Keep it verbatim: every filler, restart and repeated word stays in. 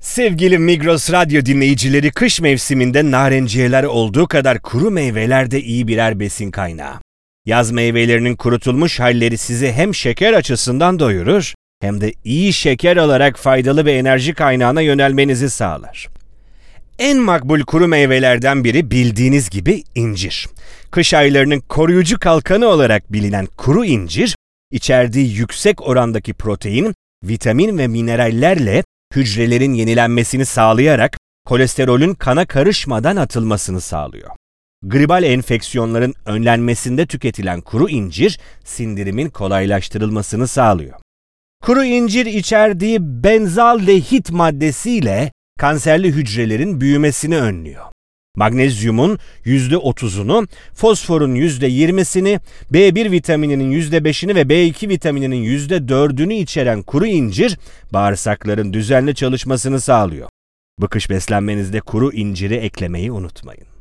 Sevgili Migros Radyo dinleyicileri, kış mevsiminde narenciyeler olduğu kadar kuru meyveler de iyi birer besin kaynağı. Yaz meyvelerinin kurutulmuş halleri sizi hem şeker açısından doyurur hem de iyi şeker alarak faydalı bir enerji kaynağına yönelmenizi sağlar. En makbul kuru meyvelerden biri bildiğiniz gibi incir. Kış aylarının koruyucu kalkanı olarak bilinen kuru incir, içerdiği yüksek orandaki protein, vitamin ve minerallerle hücrelerin yenilenmesini sağlayarak kolesterolün kana karışmadan atılmasını sağlıyor. Gribal enfeksiyonların önlenmesinde tüketilen kuru incir, sindirimin kolaylaştırılmasını sağlıyor. Kuru incir içerdiği benzaldehit maddesiyle kanserli hücrelerin büyümesini önlüyor. Magnezyumun yüzde otuzunu, fosforun yüzde yirmisini, B bir vitamininin yüzde beşini ve B iki vitamininin yüzde dördünü içeren kuru incir, bağırsakların düzenli çalışmasını sağlıyor. Bu kış beslenmenizde kuru inciri eklemeyi unutmayın.